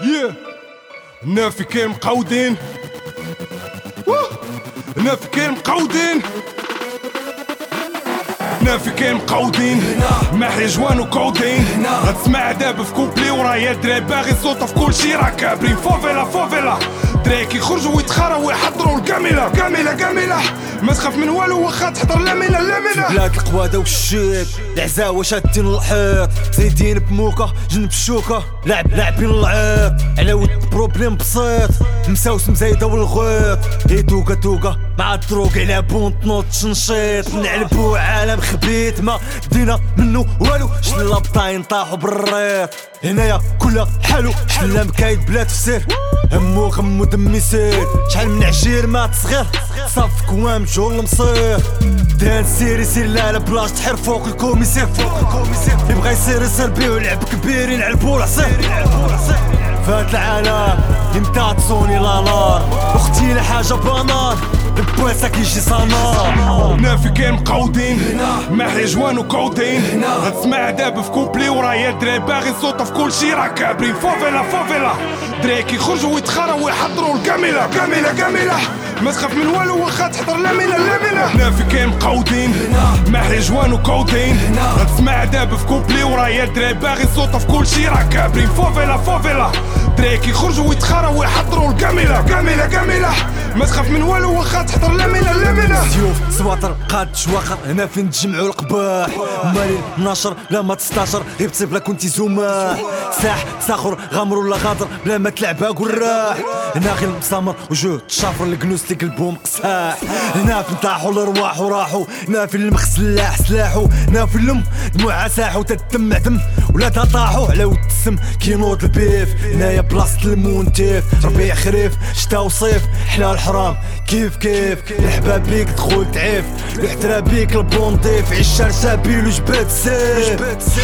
نافي كاين مقودين نافي كاين مقودين نافي كاين مقودين محي جوان وكودين غتسمع دابا في كوبلي ورايا دراري باغي صوت في كلشي راه كابرين فوفيلا فوفيلا دراري كيخرجوا ويتخراو ويحضروا الكاميله كاميله ما تخاف من والو واخا تحضر لامينه بلاد القواده والشيك العزاوه شادين الحيط زايدين بموكا جنب الشوكه لاعبين العيط على ود بروبليم بسيط مساوس مزايده والغيط هي توكا مع الدروك على بونط نوط تنشيط نعلبو عالم خبيت ما دينا منو والو شلا بطاين طاحو بالريط هنايا كلها حالو شلا مكايد بلا تفسير همو غمو دمي سير شحال من عشير مات صغير صاف كوام جول المصير دان سير لا بلاش تحير فوق الكوميسير يبغى يسير بيه ولعب كبير يلعبو العصير فهاد العالم يمتى تصوني لانار اختي لحاجه بانار البواسه كيجي صنار نافي كاين مقودين محي جوان وكودين غتسمع دابا في كوبلي ورايا دراري باغي صوت في كلشي راه كابرين فوفيلا دراري كيخرجوا ويتخراو ويحضروا الكاميله ما تخاف من والو واخا تحضر لامينه نافي كاين مقودين محي جوان وكودين غتسمع دابا في كوبلي ورايا دراري باغي صوت في كلشي راه كابرين فوفيلا دراري كيخرجوا ويتخراو ويحضروا الكاميله ما تخاف من والو واخا تحضر لامينه سيوف سواطر قاد شواخر هنا فين تجمعوا القباح مالي 12 لا ما 16 غيبتي بلا كنتي زوماح ساح ساخر غامر ولا غادر بلا ما تلعبها قراح هنا غير مسامر وجوه تشافر الكنوس اللي قلبهم قساح هنا فين طاحوا الارواح وراحوا هنا فين المخ سلاحو هنا فين الام دموعها ساحوا تدمع دم ولا طاحوا على ود السم كينوض البيف هنايا بلاصه المونتيف ربيع خريف شتا وصيف حنا الحرام كيف الحباب بيك دخول تعيف الاحترا بيك البونطيف عيش شرسابيل وجبات سيف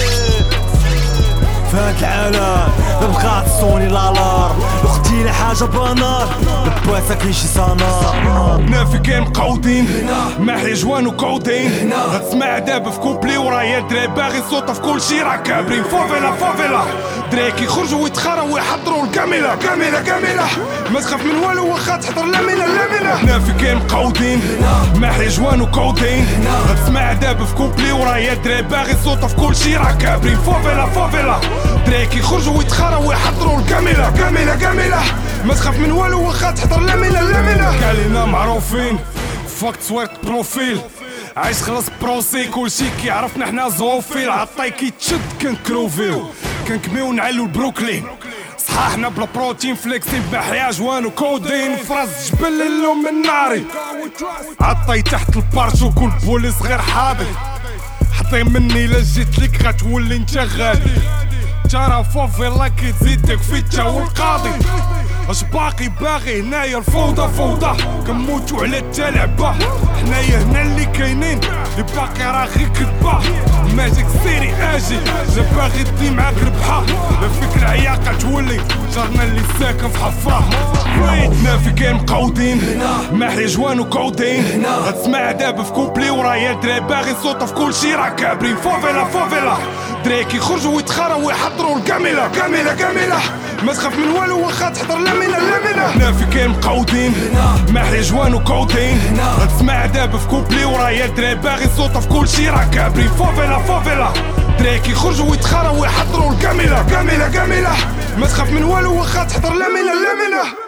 فهاد العالم مبقى تصوني لالار اختي لحاجه بانار البواسه كيجي صنار نافي كاين مقودين محي جوان وكودين غتسمع دابا في كوبلي ورايا دراري باغي صوت في كلشي راه كابرين فوفيلا دراري كيخرجوا ويتخراو ويحضروا الكاميله ما تخاف من والو واخا تحضر لامينه نافي كاين مقودين محي جوان وكودين غتسمع دابا في كوبلي ورايا دراري باغي صوت في كلشي راه كابرين فوفيلا دراري كيخرجوا ويتخراو ويحضروا الكاميله ما تخاف من والو واخا تحضر لامينه كالينا معروفين فاك تصوير بروفيل عايش خلاص بروسي كلشي كيعرفنا حنا زوفيل عطاي كيتشد كنكروفيو كنكميو نعلو البروكلي صحاحنا بلا بروتين فليكسي بحيا جوان وكودين فراس جبل اللوم من ناري عطاي تحت البارشو كل بوليس غير حاضر حطي مني لا جيت ليك غتولي انت غادي ترى فوفيلا كتزيدك فيتا والقاضي اش باغي هنايا الفوضى كنموتو على التلعبة حنايا هنا اللي كاينين اللي باقي راه غير كذبة ماجيك سيري اجي لا باغي دي معاك ربحة لا فيك العياقة تولي جارنا اللي ساكن في حفرة نافي كاين مقودين محي جوان وكودين غتسمع دابا في كوبلي ورايا دراري باغي صوت في كلشي راه كابرين فوفيلا دراري كيخرجوا ويتخراو ويحضروا الكاميله ما تخاف من والو واخا تحضر لامينه نافي كاين مقودين محي جوان وكودين غتسمع دابا في كوبلي ورايا دراري باغي صوت في كلشي راه كابرين فوفيلا دراري كيخرجوا ويتخراو ويحضروا الكاميله ما تخاف من والو واخا تحضر لامينه